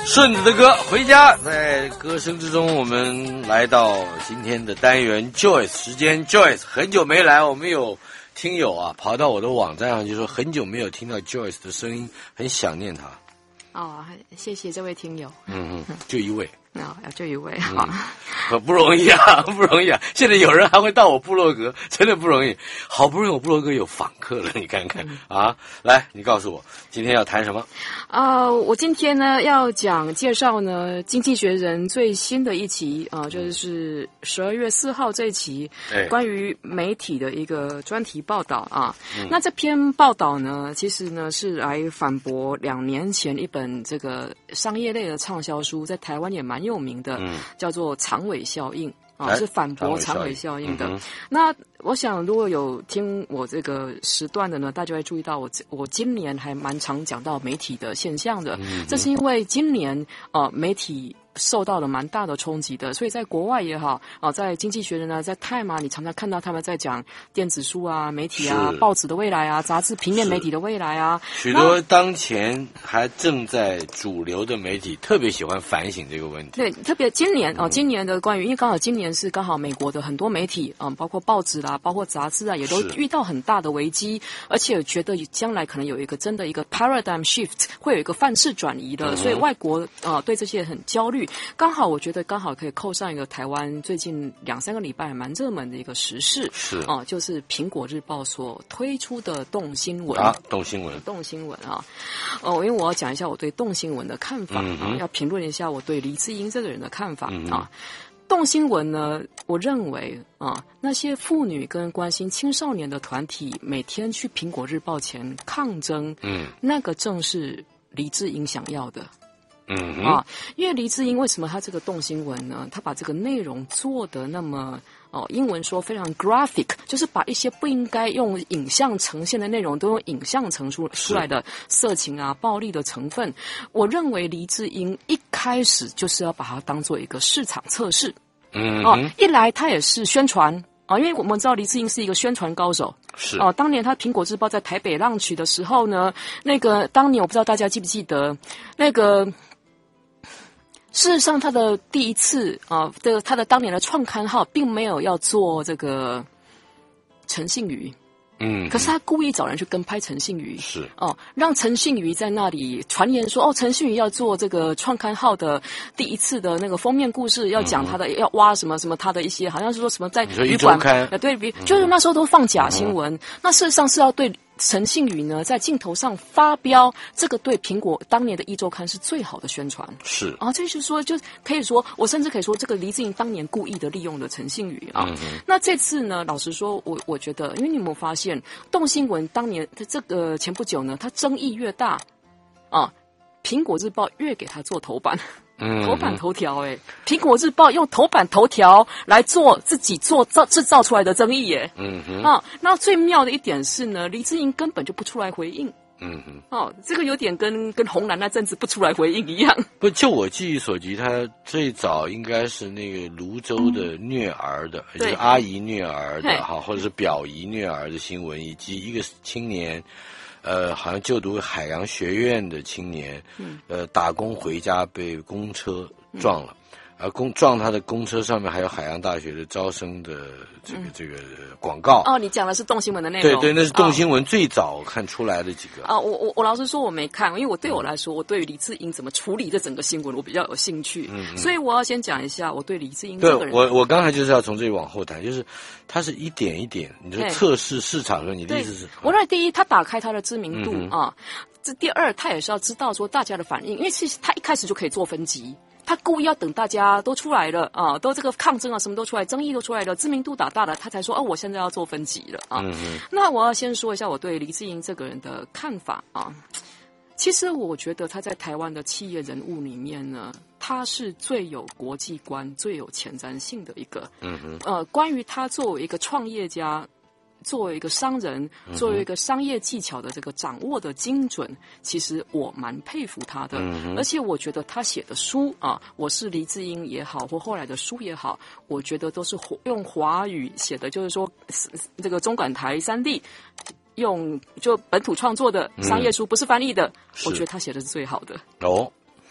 顺子的歌回家，在歌声之中，我们来到今天的单元 Joyce 时间。Joyce 很久没来，我们有听友啊跑到我的网站上就说很久没有听到 Joyce 的声音，很想念他。 哦，谢谢这位听友。 就一位。 就一位好。 不容易啊，不容易啊！现在有人还会到我部落格，真的不容易。好不容易我部落格有访客了，你看看啊！来，你告诉我今天要谈什么？ 我今天呢要介绍呢《经济学人》最新的一期就是12月4号这一期关于媒体的一个专题报道啊。那这篇报道呢，其实呢是来反驳2年前一本这个商业类的畅销书，在台湾也蛮有名的，叫做《长尾效应》。是反驳长尾效应的。那我想，如果有听我这个时段的呢，大家会注意到我今年还蛮常讲到媒体的现象的。这是因为今年媒体受到了蛮大的冲击的，所以在国外也好在经济学人啊，在 Time 啊，你常常看到他们在讲电子书啊、媒体啊、报纸的未来啊、杂志平面媒体的未来啊。 许多当前还正在主流的媒体特别喜欢反省这个问题。 对，特别今年今年的关于，因为刚好今年是刚好美国的很多媒体包括报纸啦、包括杂志啊，也都遇到很大的危机，而且觉得将来可能有一个真的一个 paradigm shift， 会有一个范式转移的，所以外国对这些很焦虑。我觉得刚好可以扣上一个台湾最近2-3个礼拜蛮热门的一个时事，就是苹果日报所推出的动新闻动新闻因为我要讲一下我对动新闻的看法要评论一下我对黎智英这个人的看法动新闻呢，我认为那些妇女跟关心青少年的团体每天去苹果日报前抗争，那个正是黎智英想要的。因为黎智英为什么他这个动新闻呢？他把这个内容做得那么英文说非常 graphic， 就是把一些不应该用影像呈现的内容都用影像呈出来的色情啊、暴力的成分。我认为黎智英一开始就是要把它当做一个市场测试。一来他也是宣传因为我们知道黎智英是一个宣传高手。当年他苹果日报在台北浪曲的时候呢，那个当年我不知道大家记不记得那个。事实上，他的第一次他的当年的创刊号并没有要做这个陈信瑜，可是他故意找人去跟拍陈信瑜，让陈信瑜在那里传言说，陈信瑜要做这个创刊号的第一次的那个封面故事，要讲他的要挖什么什么他的一些，好像是说什么在旅馆对，就是那时候都放假新闻，那事实上是要对。陈信瑜呢，在镜头上发飙，这个对苹果当年的一周刊是最好的宣传。这就是说，就可以说，我甚至可以说，这个黎智英当年故意的利用了陈信瑜那这次呢，老实说，我觉得，因为你有没有发现，动新闻当年这个前不久呢，它争议越大苹果日报越给他做头版。头版头条苹果日报用头版头条来做自己制造出来的争议那最妙的一点是呢，黎智英根本就不出来回应。这个有点跟红蓝那阵子不出来回应一样。 不，就我记忆所及，他最早应该是那个泸州的虐儿的，就是阿姨虐儿的或者是表姨虐儿的新闻，以及一个青年。好像就读海洋学院的青年，打工回家被公车撞了，撞他的公车上面还有海洋大学的招生的这个广告。 你讲的是动新闻的内容。 对，那是动新闻最早看出来的几个。 我老实说我没看，因为对我来说，我对于黎智英怎么处理这整个新闻我比较有兴趣。所以我要先讲一下我对黎智英这个人。 对，我刚才就是要从这里往后谈，就是他是一点一点，你说测试市场的，你的意思是？ 我认为第一，他打开他的知名度这第二，他也是要知道说大家的反应，因为其实他一开始就可以做分级。他故意要等大家都出来了都这个抗争什么都出来，争议都出来了，知名度打大了，他才说我现在要做分级了那我要先说一下我对黎智英这个人的看法其实我觉得他在台湾的企业人物里面呢，他是最有国际观、最有前瞻性的一个关于他作为一个创业家。作为一个商人，作为一个商业技巧的这个掌握的精准，其实我蛮佩服他的。而且我觉得他写的书我是黎智英也好，或后来的书也好，我觉得都是用华语写的，就是说这个中港台3地用就本土创作的商业书，不是翻译的，我觉得他写的是最好的。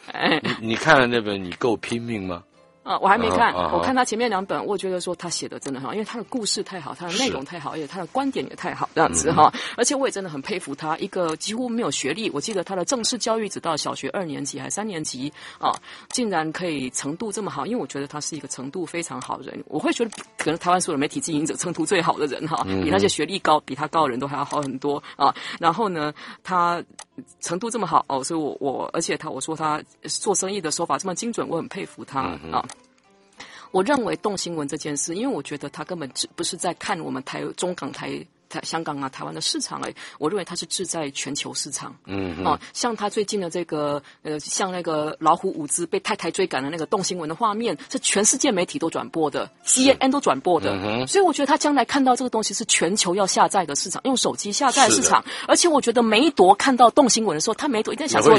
你看了那本《你够拼命》吗？ 我还没看，我看他前面2本，我觉得说他写的真的很好，因为他的故事太好，他的内容太好，而且他的观点也太好，这样子哈。而且我也真的很佩服他，一个几乎没有学历，我记得他的正式教育只到小学2年级还3年级啊，竟然可以程度这么好，因为我觉得他是一个程度非常好的人，我会觉得可能台湾所有的媒体经营者程度最好的人哈，比那些学历比他高的人都还要好很多啊。然后呢，他程度这么好所以而且我说他做生意的手法这么精准，我很佩服他啊。我认为动新闻这件事，因为我觉得他根本不是在看我们中港香港台湾的市场我认为它是志在全球市场。像他最近的这个像那个老虎伍兹被太太追赶的那个动新闻的画面，是全世界媒体都转播的 ，CNN 都转播的。所以我觉得他将来看到这个东西是全球要下载的市场，用手机下载的市场。而且我觉得梅朵看到动新闻的时候，他梅朵一定想说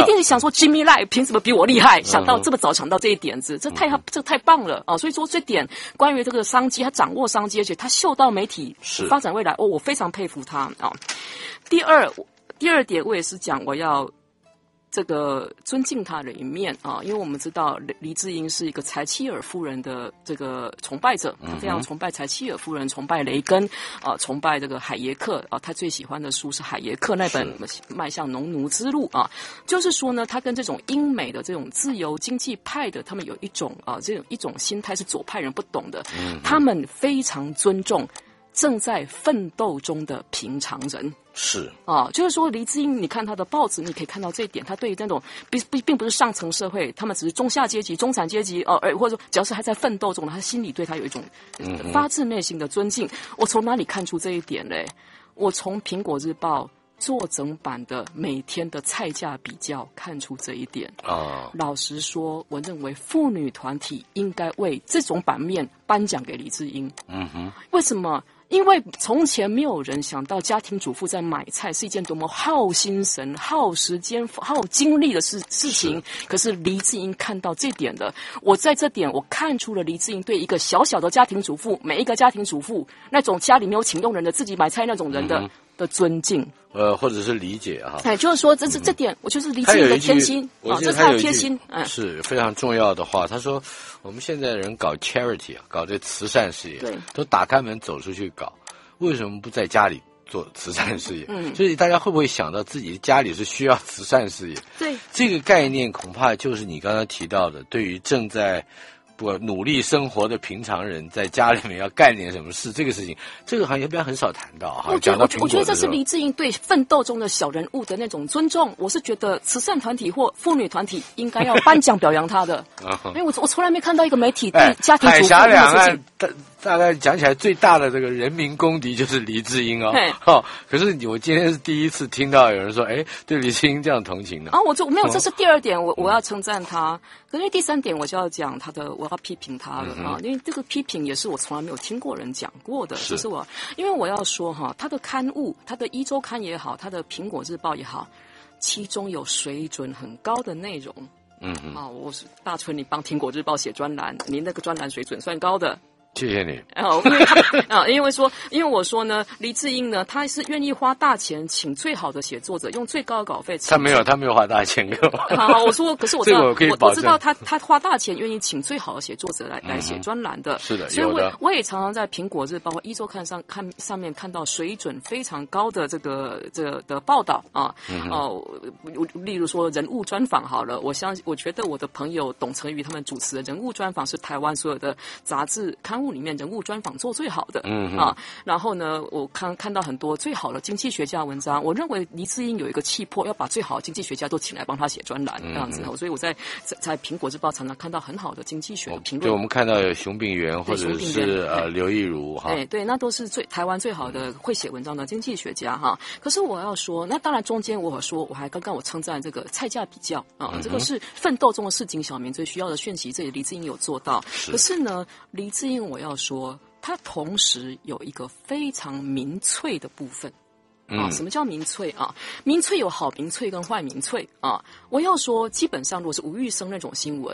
Jimmy Lai 凭什么比我厉害？想到这么早想到这一点子，这太棒了啊！所以说这点关于这个商机，他掌握商机，而且他嗅到媒体发展未来。我非常佩服他啊！第二点，我也是讲我要这个尊敬他的一面啊，因为我们知道黎智英是一个柴契尔夫人的这个崇拜者，他非常崇拜柴契尔夫人，崇拜雷根崇拜这个海耶克他最喜欢的书是海耶克那本《迈向农奴之路》啊，就是说呢，他跟这种英美的这种自由经济派的，他们有一种一种心态是左派人不懂的，他们非常尊重正在奋斗中的平常人。 是就是说黎智英，你看他的报纸，你可以看到这一点，他对于那种并不是上层社会，他们只是中下阶级、中产阶级或者说只要是还在奋斗中的，他心里对他有一种发自内心的尊敬。我从哪里看出这一点嘞？我从苹果日报做整版的每天的菜价比较看出这一点老实说，我认为妇女团体应该为这种版面颁奖给黎智英。为什么？因为从前没有人想到家庭主妇在买菜是一件多么耗心神、耗时间、耗精力的事情。可是黎智英看到这点的，我在这点我看出了黎智英对一个小小的家庭主妇，每一个家庭主妇那种家里没有请佣人的自己买菜那种人的尊敬。 或者是理解就是说这点，我就是黎智英的贴心这是他的贴心。 是非常重要的话。他说，我们现在人搞 charity 搞这慈善事业，都打开门走出去搞，为什么不在家里做慈善事业？所以大家会不会想到自己家里是需要慈善事业？对，这个概念恐怕就是你刚才提到的，对于正在努力生活的平常人在家里面要干点什么事，这个事情，这个好像一般很少谈到我觉得这是黎智英对奋斗中的小人物的那种尊重。我是觉得慈善团体或妇女团体应该要颁奖表扬他的，因为我从来没看到一个媒体对家庭主妇海峡两岸大概讲起来最大的这个人民公敌就是黎智英可是我今天是第一次听到有人说对黎智英这样同情的我没有，这是第二点，我要称赞他。可是第三点我就要讲我要批评他了因为这个批评也是我从来没有听过人讲过的。就是因为我要说他的刊物，他的一周刊也好，他的苹果日报也好，其中有水准很高的内容。我是大春，你帮苹果日报写专栏，您那个专栏水准算高的。 谢谢你。 因为我说呢，黎智英呢，他是愿意花大钱请最好的写作者，用最高的稿费。 他没有花大钱给我。 好，我说，可是我知道， 我知道他花大钱愿意请最好的写作者来写专栏的。 是的， 所以我也常常在苹果日报或一周刊上面看到水准非常高的这个的报道例如说人物专访好了，我觉得我的朋友董成瑜他们主持的人物专访是台湾所有的杂志刊物里面人物专访做最好的。然后呢，我看到很多最好的经济学家文章，我认为黎智英有一个气魄，要把最好的经济学家都请来帮他写专栏这样子。所以我在苹果日报常常看到很好的经济学的评论。 对，我们看到有熊秉元或者是刘亦儒对，那都是台湾最好的会写文章的经济学家可是我要说，那当然中间我还刚刚我称赞这个菜价比较这个是奋斗中的市井小民最需要的讯息，这里黎智英有做到。可是呢，黎智英我要说，他同时有一个非常民粹的部分什么叫民粹民粹有好民粹跟坏民粹我要说，基本上如果是吴玉生那种新闻，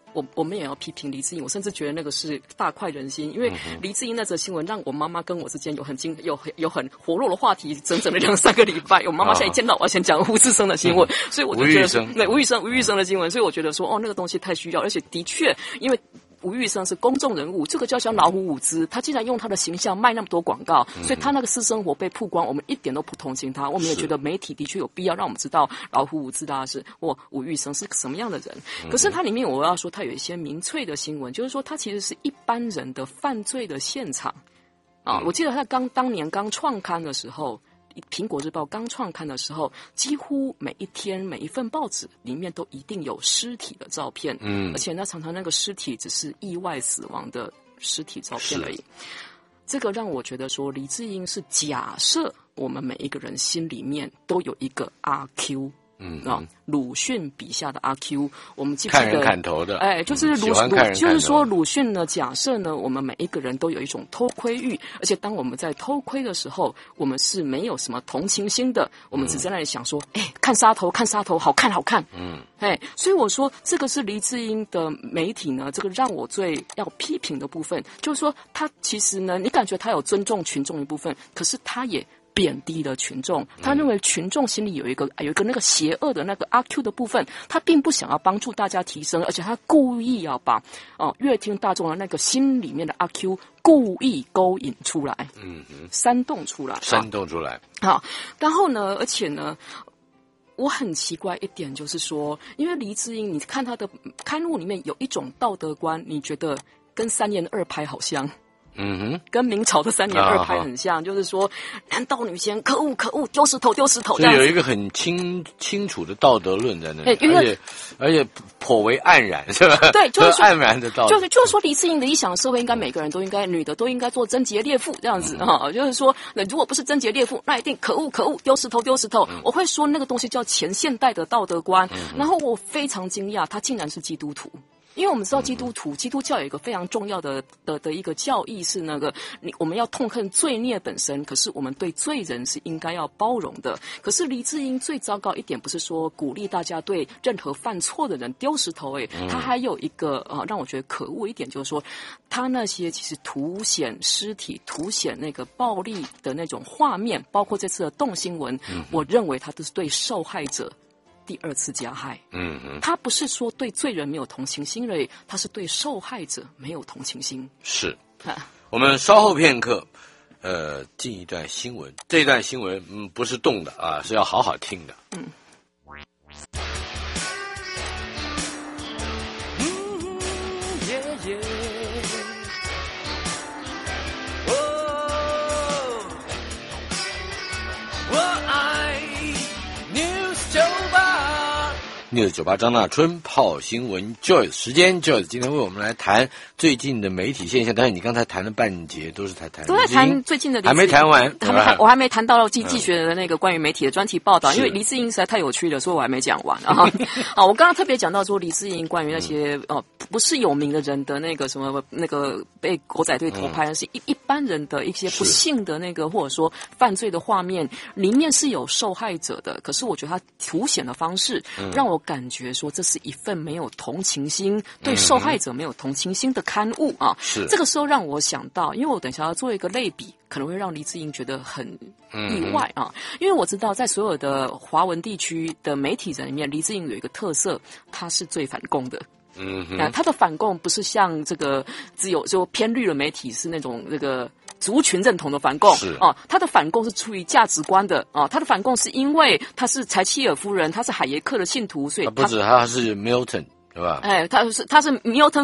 我们也要批评黎智英，我甚至觉得那个是大快人心，因为黎智英那则新闻让我妈妈跟我之间有很活络的话题，整整的2-3个礼拜。我妈妈现在一见到我先讲吴志生的新闻，所以我就觉得吴玉生的新闻，所以我觉得说那个东西太需要，而且的确因为吴玉生是公众人物，这个叫老虎伍兹，他竟然用他的形象卖那么多广告，所以他那个私生活被曝光，我们一点都不同情他，我们也觉得媒体的确有必要让我们知道老虎伍兹大师吴玉生是什么样的人。可是他里面我要说，他有一些民粹的新闻，就是说他其实是一般人的犯罪的现场啊。我记得他当年刚创刊的时候。苹果日报刚创刊的时候，几乎每一天每一份报纸里面都一定有尸体的照片，而且常常那个尸体只是意外死亡的尸体照片而已。这个让我觉得说，黎智英是假设我们每一个人心里面都有一个阿 Q。鲁迅笔下的阿 Q， 我们记不记得看人砍头的？ 就是就是说鲁迅呢，假设呢，我们每一个人都有一种偷窥欲，而且当我们在偷窥的时候，我们是没有什么同情心的，我们只在那里想说，看杀头，好看。所以我说这个是黎智英的媒体呢，这个让我最要批评的部分，就是说他其实呢，你感觉他有尊重群众一部分，可是他也贬低了群众，他认为群众心里有一个那个邪恶的那个阿 Q 的部分，他并不想要帮助大家提升，而且他故意要把乐听大众的那个心里面的阿 Q 故意勾引出来，煽动出来。好，然后呢，而且呢，我很奇怪一点就是说，因为黎智英，你看他的刊物里面有一种道德观，你觉得跟3言2拍好像。跟明朝的3言2拍很像，就是说男盗女奸，可恶，丢石头， 所以有一个很清楚的道德论在那里，而且颇为黯然，是吧？对，就是说黯然的道德， 就是说黎智英的理想社会应该每个人都应该，女的都应该做贞洁烈妇这样子就是说，如果不是贞洁烈妇，那一定可恶，丢石头。我会说那个东西叫前现代的道德观，然后我非常惊讶，他竟然是基督徒。因为我们知道基督教有一个非常重要的一个教义是那个我们要痛恨罪孽本身，可是我们对罪人是应该要包容的。可是黎智英最糟糕一点不是说鼓励大家对任何犯错的人丢石头，他还有一个让我觉得可恶一点，就是说他那些其实凸显尸体、凸显那个暴力的那种画面，包括这次的动新闻，我认为他都是对受害者第2次加害。他不是说对罪人没有同情心而已，他是对受害者没有同情心。 是，我们稍后片刻，进一段新闻。这段新闻不是动的啊，是要好好听的。News 98张大春泡新闻 Joyce 时间 Joyce 今天为我们来谈最近的媒体现象，但是你刚才谈了半截都在谈最近的， 还没谈完， 我还没谈到季学的那个关于媒体的专题报道，因为黎智英实在太有趣了，所以我还没讲完我刚刚特别讲到说黎智英关于那些不是有名的人的那个什么那个被狗仔队偷拍，是一般人的一些不幸的那个或者说犯罪的画面，里面是有受害者的，可是我觉得他凸显的方式让我感觉说这是一份没有同情心，对受害者没有同情心的刊物是这个时候让我想到，因为我等一下要做一个类比，可能会让黎智英觉得很意外因为我知道在所有的华文地区的媒体人里面，黎智英有一个特色，他是最反共的。他的反共不是像这个只有就偏绿的媒体是那种这个族群认同的反共他的反共是出于价值观的他的反共是因为他是柴契尔夫人，他是海耶克的信徒，所以不止他是 Milton 对吧？ 他是 Milton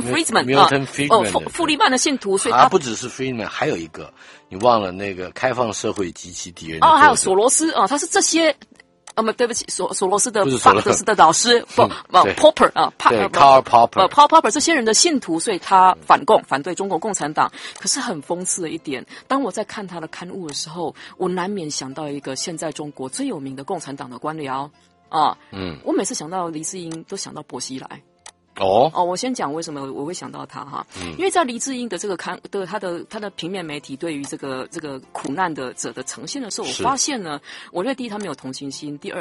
Friedman 富利曼的信徒，所以他不只是 Friedman， 还有一个你忘了那个开放社会及其敌人还有索罗斯他是这些。对不起，索罗斯的老师Popper Karl Popper 这些人的信徒，所以他反共，反对中国共产党。可是很讽刺的一点，当我在看他的刊物的时候，我难免想到一个现在中国最有名的共产党的官僚我每次想到黎智英，都想到薄熙来。我先讲为什么我会想到他因为在黎智英的这个他的平面媒体对于这个苦难的者的呈现的时候，我发现呢，我认为第一他没有同情心，第二他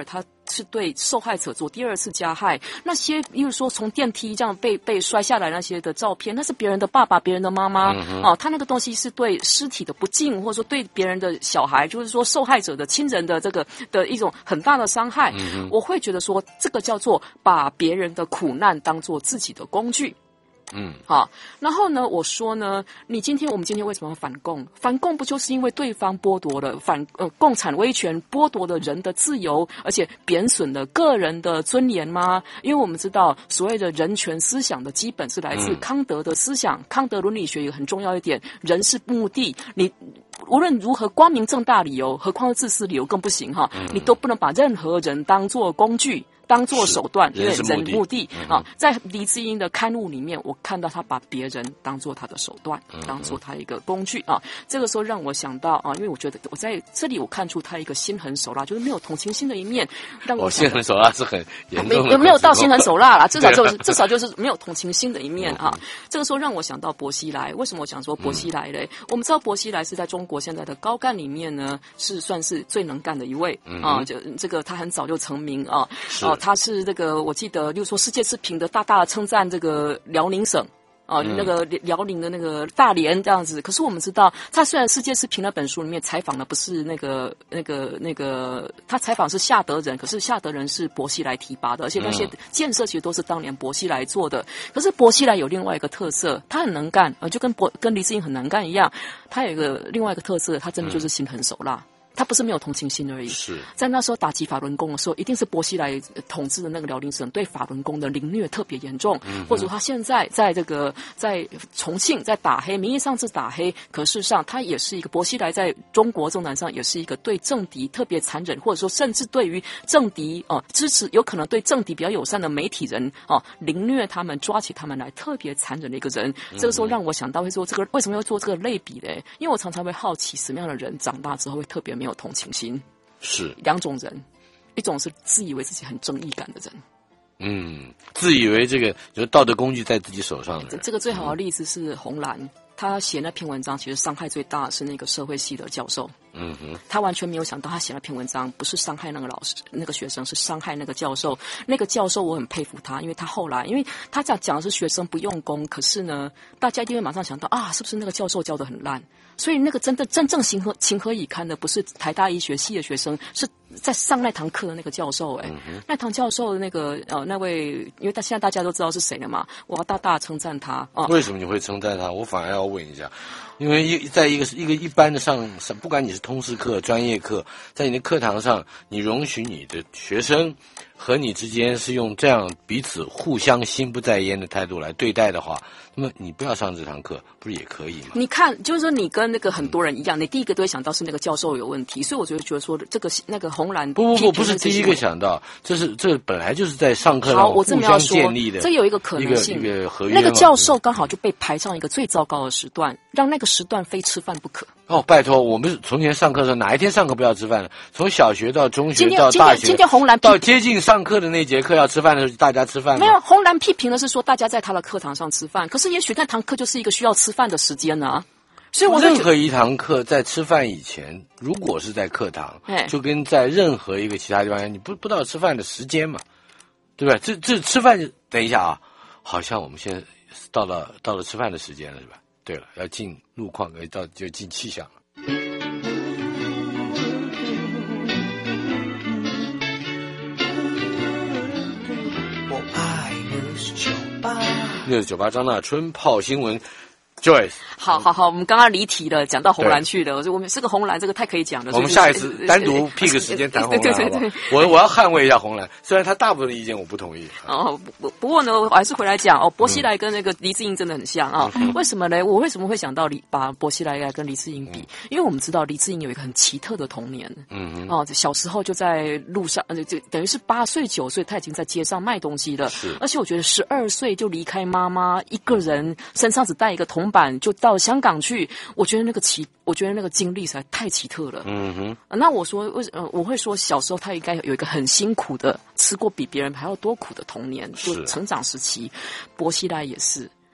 是对受害者做第二次加害。那些例如说从电梯这样被摔下来那些的照片，那是别人的爸爸、别人的妈妈，他那个东西是对尸体的不敬，或者说对别人的小孩，就是说受害者的亲人的这个的一种很大的伤害。我会觉得说，这个叫做把别人的苦难当做自己的工具。好，然后呢，我说呢，我们今天为什么要反共？反共不就是因为对方剥夺了共产威权剥夺了人的自由，而且贬损了个人的尊严吗？因为我们知道，所谓的人权思想的基本是来自康德的思想，康德伦理学有很重要一点，人是目的，你无论如何光明正大理由，何况是自私理由更不行哈，你都不能把任何人当作工具。当作手段，因为人目的在黎智英的刊物里面，我看到他把别人当作他的手段，当作他一个工具这个时候让我想到因为我觉得我在这里我看出他一个心狠手辣，就是没有同情心的一面，让我心狠手辣是很严重的， 没有到心狠手辣啦，至少就是没有同情心的一面这个时候让我想到薄熙来，为什么我想说薄熙来嘞？我们知道薄熙来是在中国现在的高干里面呢，是算是最能干的一位就这个他很早就成名他是这个，我记得，就是说世界之评的大大的称赞这个辽宁省那个辽宁的那个大连这样子。可是我们知道，他虽然世界之评那本书里面采访的不是那个，他采访是夏德人，可是夏德人是薄熙来提拔的，而且那些建设其实都是当年薄熙来做的。可是薄熙来有另外一个特色，他很能干，就跟黎智英很能干一样，他有一个另外一个特色，他真的就是心狠手辣。他不是没有同情心而已，是在那时候打击法轮功的时候，一定是薄熙来统治的那个辽宁省对法轮功的凌虐特别严重，或者说他现在在重庆在打黑，名义上是打黑，可事实上他也是一个薄熙来在中国政坛上也是一个对政敌特别残忍，或者说甚至对于政敌支持有可能对政敌比较友善的媒体人凌虐他们，抓起他们来特别残忍的一个人。这个时候让我想到会说这个为什么要做这个类比呢？因为我常常会好奇什么样的人长大之后会特别没有同情心。是两种人，一种是自以为自己很正义感的人， 自以为这个就是道德工具在自己手上的人。 这个最好的例子是洪兰，他写那篇文章其实伤害最大的是那个社会系的教授。他完全没有想到他写那篇文章不是伤害那个老师那个学生，是伤害那个教授。那个教授我很佩服他，因为他后来因为他讲的是学生不用功，可是呢大家一定会马上想到是不是那个教授教得很烂。所以那个真正情何以堪的不是台大医学系的学生，是在上那堂课的那个教授。那堂教授的那个那位，因为现在大家都知道是谁了嘛，我要大大称赞他。 为什么你会称赞他？我反而要问一下，因为在一个一般的上，不管你是通识课、专业课，在你的课堂上，你容许你的学生和你之间是用这样彼此互相心不在焉的态度来对待的话，那么你不要上这堂课，不是也可以吗？你看，就是说你跟那个很多人一样，你第一个都会想到是那个教授有问题，所以我就觉得说那个洪兰不是第一个想到，这本来就是在上课上互相建立的， 这有一个可能性， 一个合约。 那个教授刚好就被排上一个最糟糕的时段，让那个时段非吃饭不可。 拜托，我们从前上课的时候，哪一天上课不要吃饭了？从小学到中学到大学， 今天洪兰到接近上课的那节课要吃饭的时候，大家吃饭。 没有，洪兰批评的是说大家在他的课堂上吃饭，可是也许那堂课就是一个需要吃饭的时间呢。所以我任何一堂课在吃饭以前，如果是在课堂，就跟在任何一个其他地方，你不到吃饭的时间嘛，对吧？这吃饭等一下好像我们现在到了吃饭的时间了，是吧？对了，要进路况，就进气象了。我爱698张大春泡新闻 Joyce。 好，我们刚刚离题了，讲到红蓝去了。我们这个红蓝这个太可以讲了。 我们下一次单独辟个时间谈红蓝，好不好？我要捍卫一下红蓝，虽然他大部分的意见我不同意。 不过呢，我还是回来讲薄熙来跟那个黎智英真的很像为什么呢？我为什么会想到把薄熙来跟黎智英比？因为我们知道黎智英有一个很奇特的童年。小时候就在路上，就等于是8岁9岁，他已经在街上卖东西了。而且我觉得12岁就离开妈妈，一个人身上只带一个铜板就到香港去，我觉得那个经历实在太奇特了。那我说我会说小时候他应该有一个很辛苦的，吃过比别人还要多苦的童年，就成长时期。薄熙来也是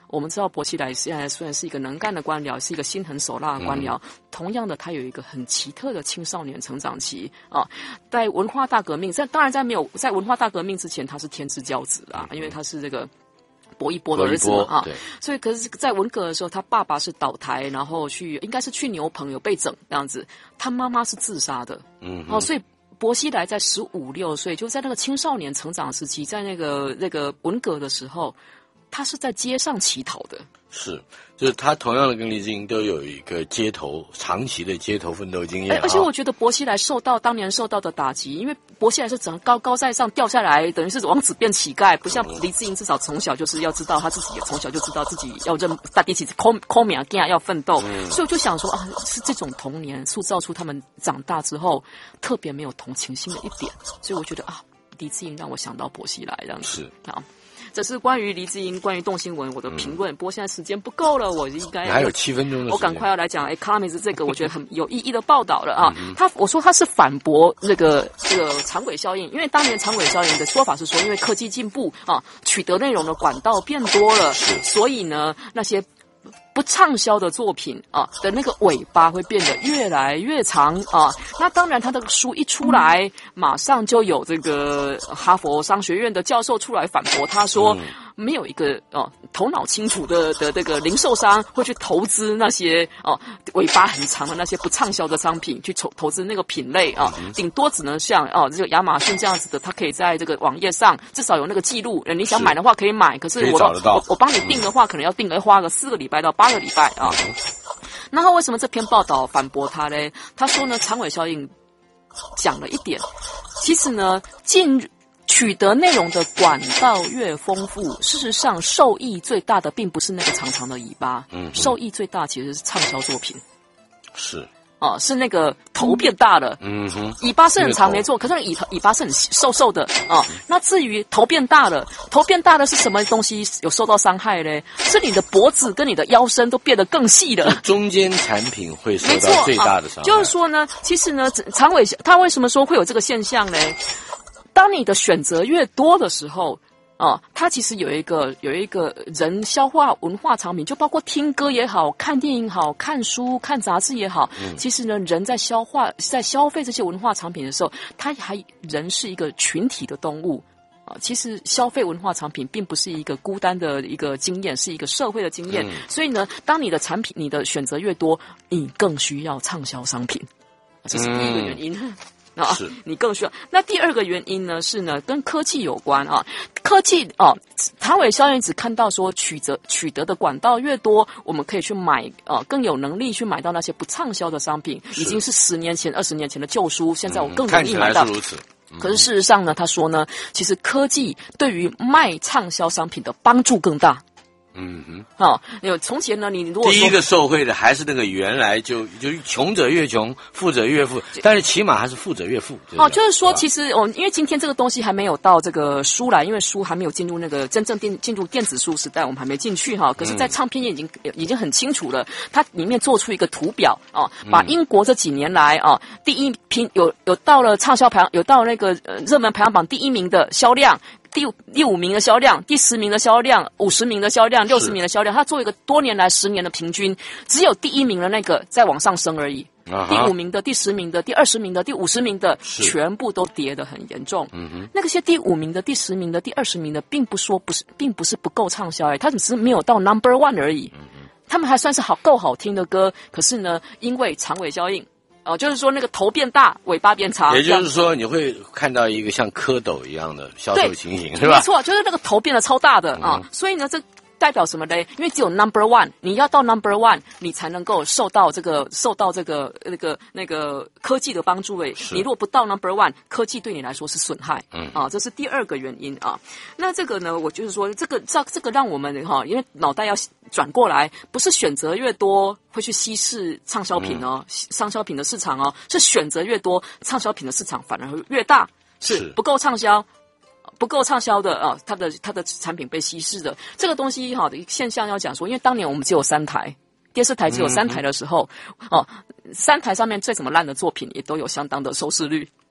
我们知道薄熙来现在虽然是一个能干的官僚，是一个心狠手辣的官僚，同样的，他有一个很奇特的青少年成长期啊。在文化大革命，当然在文化大革命之前，他是天之骄子啊，因为他是这个薄一波的儿子嘛啊，所以可是，在文革的时候，他爸爸是倒台，然后应该是去牛棚有被整这样子，他妈妈是自杀的，所以。薄熙来在15、16岁，就在那个青少年成长时期，在那个文革的时候，他是在街上乞讨的。是， 就是他同样的跟黎智英都有一个长期的街头奋斗经验。 而且我觉得薄熙来当年受到的打击，因为薄熙来是整个高在上掉下来，等于是王子变乞丐，不像黎智英至少从小就是要知道他自己也从小就知道自己要大地起抠名要奋斗，所以我就想说啊，是这种童年塑造出他们长大之后特别没有同情心的一点，所以我觉得啊，黎智英让我想到薄熙来这样子。是啊。这是关于黎智英、关于动新闻我的评论。不过现在时间不够了，我应该还有7分钟的时间， 我赶快要来讲 Economist 这个我觉得很有意义的报道了啊。我说他是反驳这个长尾效应，因为当年长尾效应的说法是说，因为科技进步啊，取得内容的管道变多了，所以呢那些不畅销的作品啊的那个尾巴会变得越来越长啊。那当然他的书一出来，马上就有这个哈佛商学院的教授出来反驳他说，没有一个头脑清楚的这个零售商会去投资那些尾巴很长的那些不畅销的商品，去投资那个品类啊，顶多只能像这个亚马逊这样子的，它可以在这个网页上至少有那个记录，你想买的话可以买，可是我帮你订的话，可能要花个4个礼拜到8个礼拜啊。那他为什么这篇报道反驳他呢？他说呢，长尾效应讲了一点，其实呢，取得内容的管道越丰富，事实上受益最大的并不是那个长长的尾巴，受益最大其实是畅销作品。是那个头变大了，尾巴是很长没错，可是尾巴是很瘦瘦的啊。那至于头变大了是什么东西有受到伤害呢？是你的脖子跟你的腰身都变得更细了， 中间产品会受到最大的伤害。 就是说呢，其实呢，长尾他为什么说会有这个现象呢？当你的选择越多的时候。它其实有一个人消化文化产品，就包括听歌也好，看电影也好，看书看杂志也好，其实呢，人在消费这些文化产品的时候，人是一个群体的动物。其实消费文化产品并不是一个孤单的一个经验，是一个社会的经验。所以呢，当你的产品你的选择越多，你更需要畅销商品，这是第一个原因。你更需要。那第二个原因呢，是呢跟科技有关啊。科技长尾效应只看到说取得的管道越多，我们可以去买更有能力去买到那些不畅销的商品，已经是10年前、20年前的旧书，现在我更容易买到。 看起来是如此。 可是事实上呢，他说呢，其实科技对于卖畅销商品的帮助更大。从前呢，你如果说第一个受惠的还是那个原来就穷者越穷，富者越富，但是起码还是富者越富。 就是说，其实因为今天这个东西还没有到这个书来，因为书还没有进入那个真正进入电子书时代，我们还没进去哈。可是，在唱片业已经很清楚了，它里面做出一个图表把英国这几年来第一批有到了畅销排行，有到那个热门排行榜第1名的销量。第5名的销量，第10名的销量，50名的销量，60名的销量，它做一个多年来10年的平均，只有第1名的那个在往上升而已。第5名的、第10名的、第20名的、第50名的，全部都跌得很严重。那些第5名的、第10名的、第20名的，并不是不够畅销，它只是没有到 number 1 而已。他们还算是够好听的歌，可是呢，因为长尾效应。就是说那个头变大，尾巴变长。 也就是说，你会看到一个像蝌蚪一样的销售情形，是吧？ 没错，就是那个头变得超大的所以呢，这代表什么呢？因为只有 number 1， 你要到 number 1， 你才能够受到这个那个科技的帮助。你如果不到 number 1， 科技对你来说是损害。这是第二个原因啊。那这个呢，我就是说，这个让我们因为脑袋要转过来，不是选择越多会去稀释畅销品畅销品的市场是选择越多，畅销品的市场反而会越大。是不够畅销的它的产品被稀释的这个东西的现象要讲说，因为当年我们只有3台电视台，只有3台的时候3台上面再怎么烂的作品也都有相当的收视率。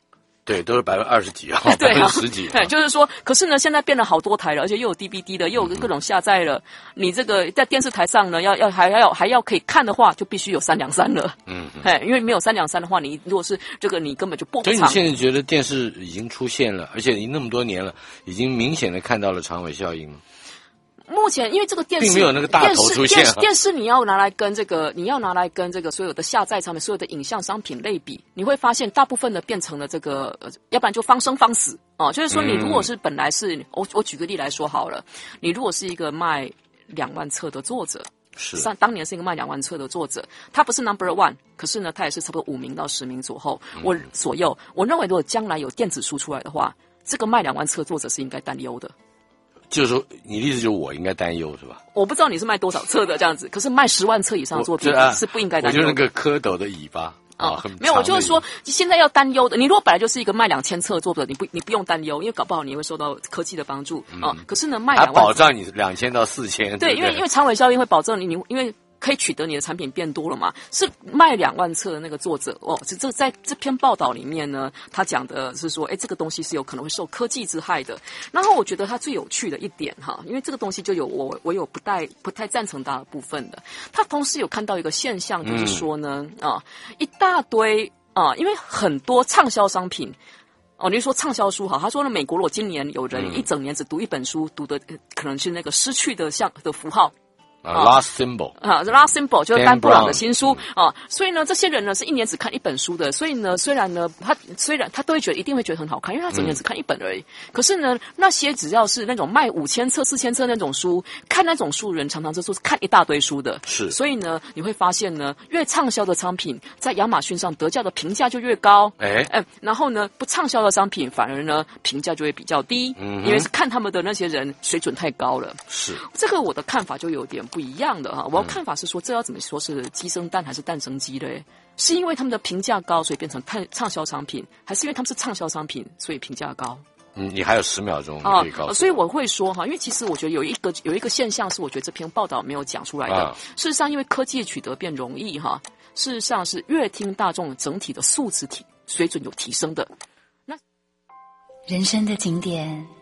对，都是20%几啊， 对啊 10%几。 对，就是说，可是呢，现在变了好多台了，而且又有 DVD 的，又有各种下载了。你这个在电视台上呢，还要可以看的话，就必须有323了。因为没有323的话，你如果是这个，你根本就播不长。 所以你现在觉得电视已经出现了，而且已经那么多年了，已经明显的看到了长尾效应了。 目前因为这个电视并没有那个大头出现电视你要拿来跟这个所有的下载上面所有的影像商品类比，你会发现大部分的变成了这个，要不然就方生方死哦。就是说，你如果是本来是我举个例来说好了，你如果是一个卖2万册的作者， 是当年是一个卖2万册的作者，他不是 No.1， 可是呢，他也是差不多5名到10名左右。我认为如果将来有电子书出来的话，这个卖2万册作者是应该担忧的。 就是说，你的意思就是我应该担忧是吧？ 我不知道你是卖多少册的这样子，可是卖10万册以上的作品是不应该担忧的。 我就是那个蝌蚪的尾巴没有，我就是说现在要担忧的。你如果本来就是一个卖2000册的作者，你不用担忧，因为搞不好你会受到科技的帮助可是呢，卖2万， 保障你2000到4000。 对，因为长尾效应会保证你因为可以取得你的产品变多了嘛？是卖2万册的那个作者这在这篇报道里面呢，他讲的是说，这个东西是有可能会受科技之害的。然后我觉得他最有趣的一点因为这个东西就有我有不太赞成他的部分的。他同时有看到一个现象，就是说呢，一大堆因为很多畅销商品。你是说畅销书他说呢，美国如果今年有人一整年只读一本书，读的可能是那个失去的的符号。 Last Symbol Symbol 就是丹布朗的新书所以呢，这些人呢是一年只看一本书的，所以呢，虽然他都会一定会觉得很好看，因为他整年只看一本而已。可是呢，那些只要是那种卖5000册、4000册那种书，看那种书的人常常就是看一大堆书的。 是， 所以呢，你会发现呢，越畅销的商品在亚马逊上得价的评价就越高。然后呢，不畅销的商品反而呢评价就会比较低，因为是看他们的那些人水准太高了。 是， 这个我的看法就有点不一样的我的看法是说，这要怎么说是鸡生蛋还是蛋生鸡嘞？是因为他们的评价高，所以变成畅销商品，还是因为他们是畅销商品，所以评价高？ 你还有10秒钟可以告诉我。 所以我会说因为其实我觉得有一个现象是，我觉得这篇报道没有讲出来的。事实上，因为科技取得变容易事实上是乐听大众整体的素质水准有提升的。 人生的景点